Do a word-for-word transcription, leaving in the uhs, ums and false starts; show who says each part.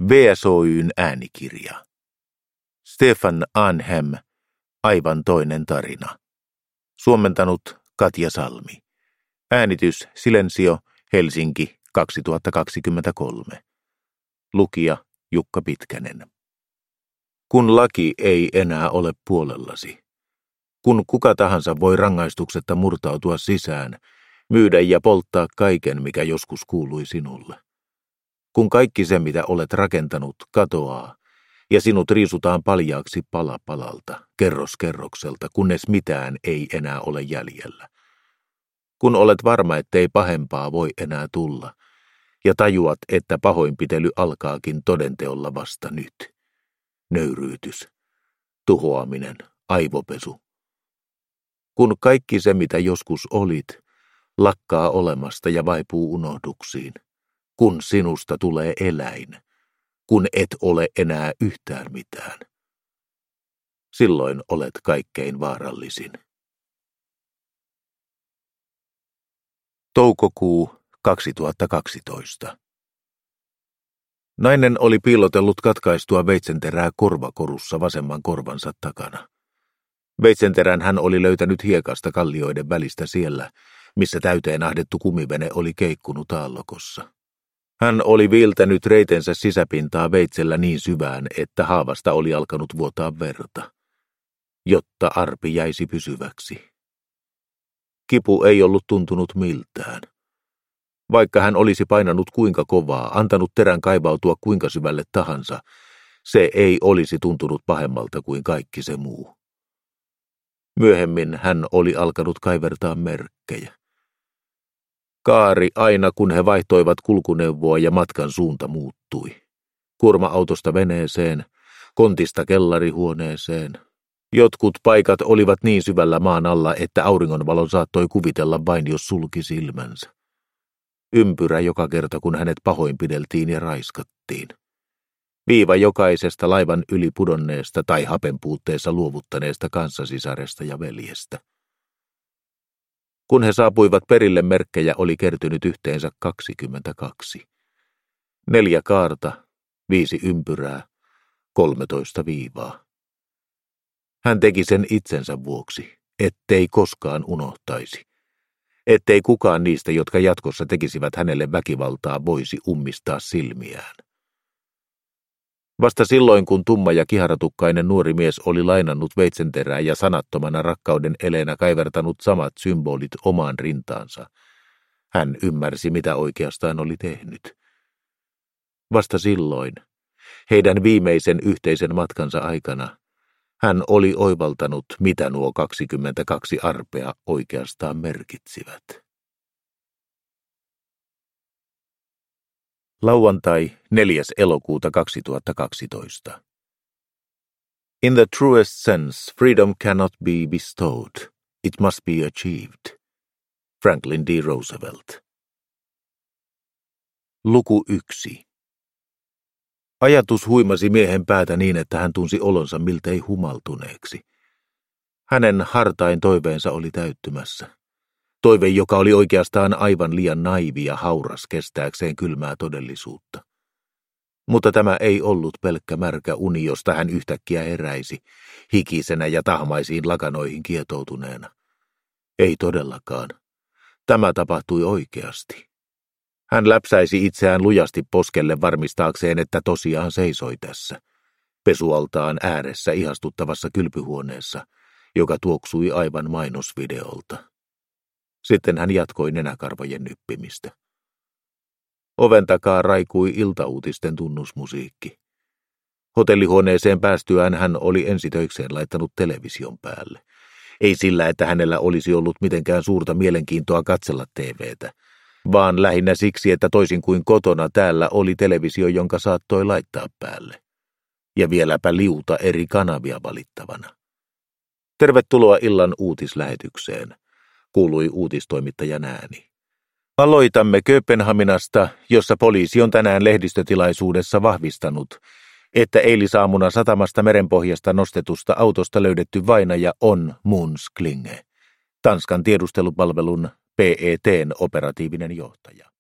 Speaker 1: V S Oy:n äänikirja. Stefan Arnhem, aivan toinen tarina. Suomentanut Katja Salmi. Äänitys Silensio, Helsinki, kaksituhattakaksikymmentäkolme. Lukija Jukka Pitkänen. Kun laki ei enää ole puolellasi. Kun kuka tahansa voi rangaistuksetta murtautua sisään, myydä ja polttaa kaiken, mikä joskus kuului sinulle. Kun kaikki se, mitä olet rakentanut, katoaa, ja sinut riisutaan paljaaksi pala palalta, kerros kerrokselta, kunnes mitään ei enää ole jäljellä. Kun olet varma, ettei pahempaa voi enää tulla, ja tajuat, että pahoinpitely alkaakin todenteolla vasta nyt. Nöyryytys, tuhoaminen, aivopesu. Kun kaikki se, mitä joskus olit, lakkaa olemasta ja vaipuu unohduksiin. Kun sinusta tulee eläin, kun et ole enää yhtään mitään. Silloin olet kaikkein vaarallisin. Toukokuu kaksituhattakaksitoista. Nainen oli piilotellut katkaistua veitsenterää korvakorussa vasemman korvansa takana. Veitsenterän hän oli löytänyt hiekasta kallioiden välistä siellä, missä täyteen ahdettu kumivene oli keikkunut aallokossa. Hän oli viiltänyt reitensä sisäpintaa veitsellä niin syvään, että haavasta oli alkanut vuotaa verta, jotta arpi jäisi pysyväksi. Kipu ei ollut tuntunut miltään. Vaikka hän olisi painanut kuinka kovaa, antanut terän kaivautua kuinka syvälle tahansa, se ei olisi tuntunut pahemmalta kuin kaikki se muu. Myöhemmin hän oli alkanut kaivertaa merkkejä. Kaari aina, kun he vaihtoivat kulkuneuvoa ja matkan suunta muuttui. Kuorma-autosta veneeseen, kontista kellarihuoneeseen. Jotkut paikat olivat niin syvällä maan alla, että auringonvalon saattoi kuvitella vain, jos sulki silmänsä. Ympyrä joka kerta, kun hänet pahoinpideltiin ja raiskattiin. Viiva jokaisesta laivan yli pudonneesta tai hapenpuutteessa luovuttaneesta kanssasisaresta ja veljestä. Kun he saapuivat perille, merkkejä oli kertynyt yhteensä kaksikymmentäkaksi. Neljä kaarta, viisi ympyrää, kolmetoista viivaa. Hän teki sen itsensä vuoksi, ettei koskaan unohtaisi. Ettei kukaan niistä, jotka jatkossa tekisivät hänelle väkivaltaa, voisi ummistaa silmiään. Vasta silloin, kun tumma ja kiharatukkainen nuori mies oli lainannut veitsenterää ja sanattomana rakkauden eleenä kaivertanut samat symbolit omaan rintaansa, hän ymmärsi, mitä oikeastaan oli tehnyt. Vasta silloin, heidän viimeisen yhteisen matkansa aikana, hän oli oivaltanut, mitä nuo kaksikymmentäkaksi arpea oikeastaan merkitsivät. Lauantai neljäs elokuuta kaksituhattakaksitoista. In the truest sense, freedom cannot be bestowed. It must be achieved. Franklin D. Roosevelt. Luku yksi. Ajatus huimasi miehen päätä niin, että hän tunsi olonsa miltei humaltuneeksi. Hänen hartain toiveensa oli täyttymässä. Toive, joka oli oikeastaan aivan liian naivi ja hauras kestääkseen kylmää todellisuutta. Mutta tämä ei ollut pelkkä märkä uni, josta hän yhtäkkiä heräisi, hikisenä ja tahmaisiin lakanoihin kietoutuneena. Ei todellakaan. Tämä tapahtui oikeasti. Hän läpsäisi itseään lujasti poskelle varmistaakseen, että tosiaan seisoi tässä, pesualtaan ääressä ihastuttavassa kylpyhuoneessa, joka tuoksui aivan mainosvideolta. Sitten hän jatkoi nenäkarvojen nyppimistä. Oven takaa raikui iltauutisten tunnusmusiikki. Hotellihuoneeseen päästyään hän oli ensitöikseen laittanut television päälle. Ei sillä, että hänellä olisi ollut mitenkään suurta mielenkiintoa katsella T V:tä, vaan lähinnä siksi, että toisin kuin kotona täällä oli televisio, jonka saattoi laittaa päälle. Ja vieläpä liuta eri kanavia valittavana. Tervetuloa illan uutislähetykseen, kuului uutistoimittajan ääni. Aloitamme Kööpenhaminasta, jossa poliisi on tänään lehdistötilaisuudessa vahvistanut, että eilisaamuna satamasta merenpohjasta nostetusta autosta löydetty vainaja on Måns Klinge, Tanskan tiedustelupalvelun P E T:n operatiivinen johtaja.